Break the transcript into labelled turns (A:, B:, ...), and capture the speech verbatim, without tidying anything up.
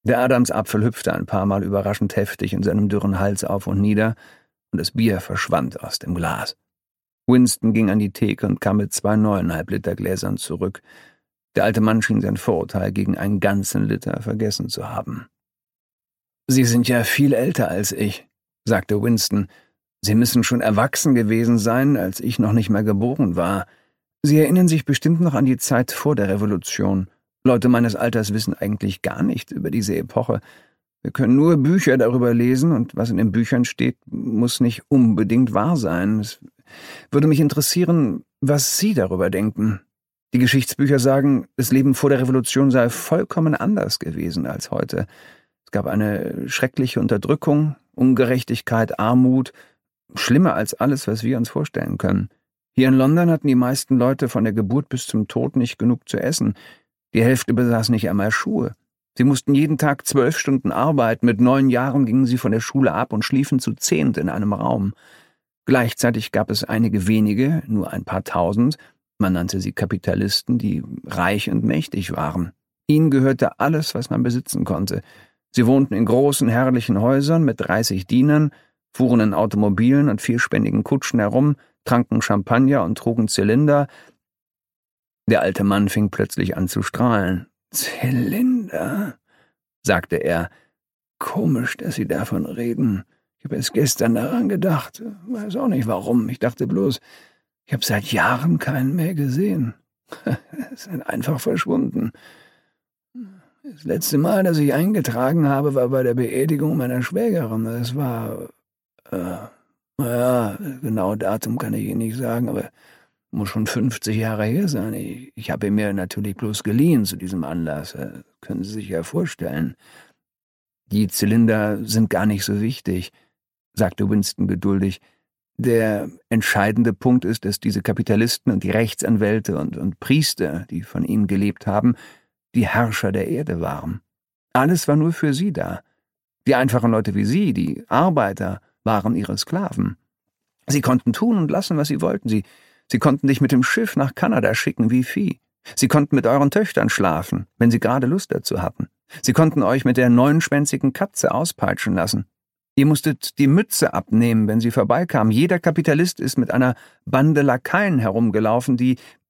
A: Der Adamsapfel hüpfte ein paar Mal überraschend heftig in seinem dürren Hals auf und nieder, und das Bier verschwand aus dem Glas. Winston ging an die Theke und kam mit zwei neuneinhalb Liter Gläsern zurück. Der alte Mann schien sein Vorurteil gegen einen ganzen Liter vergessen zu haben. »Sie sind ja viel älter als ich«, sagte Winston. »Sie müssen schon erwachsen gewesen sein, als ich noch nicht mal geboren war. Sie erinnern sich bestimmt noch an die Zeit vor der Revolution. Leute meines Alters wissen eigentlich gar nicht über diese Epoche. Wir können nur Bücher darüber lesen, und was in den Büchern steht, muss nicht unbedingt wahr sein. Es würde mich interessieren, was Sie darüber denken. Die Geschichtsbücher sagen, das Leben vor der Revolution sei vollkommen anders gewesen als heute. Es gab eine schreckliche Unterdrückung, Ungerechtigkeit, Armut, schlimmer als alles, was wir uns vorstellen können. Hier in London hatten die meisten Leute von der Geburt bis zum Tod nicht genug zu essen. Die Hälfte besaß nicht einmal Schuhe. Sie mussten jeden Tag zwölf Stunden arbeiten. Mit neun Jahren gingen sie von der Schule ab und schliefen zu zehnt in einem Raum. Gleichzeitig gab es einige wenige, nur ein paar tausend, man nannte sie Kapitalisten, die reich und mächtig waren. Ihnen gehörte alles, was man besitzen konnte. Sie wohnten in großen, herrlichen Häusern mit dreißig Dienern, fuhren in Automobilen und vierspännigen Kutschen herum, tranken Champagner und trugen Zylinder. Der alte Mann fing plötzlich an zu strahlen. »Zylinder«, sagte er. »Komisch, dass Sie davon reden. Ich habe erst gestern daran gedacht. Weiß auch nicht warum. Ich dachte bloß, ich habe seit Jahren keinen mehr gesehen. Sind einfach verschwunden. Das letzte Mal, dass ich eingetragen habe, war bei der Beerdigung meiner Schwägerin. Das war, äh, naja, genau Datum kann ich Ihnen nicht sagen, aber muss schon fünfzig Jahre her sein. Ich, ich habe ihn mir natürlich bloß geliehen zu diesem Anlass. Das können Sie sich ja vorstellen. Die Zylinder sind gar nicht so wichtig«, sagte Winston geduldig. »Der entscheidende Punkt ist, dass diese Kapitalisten und die Rechtsanwälte und, und Priester, die von ihnen gelebt haben, die Herrscher der Erde waren. Alles war nur für sie da. Die einfachen Leute wie Sie, die Arbeiter, waren ihre Sklaven. Sie konnten tun und lassen, was sie wollten. Sie, sie konnten dich mit dem Schiff nach Kanada schicken wie Vieh. Sie konnten mit euren Töchtern schlafen, wenn sie gerade Lust dazu hatten. Sie konnten euch mit der neunschwänzigen Katze auspeitschen lassen. Ihr musstet die Mütze abnehmen, wenn sie vorbeikamen. Jeder Kapitalist ist mit einer Bande Lakaien herumgelaufen, die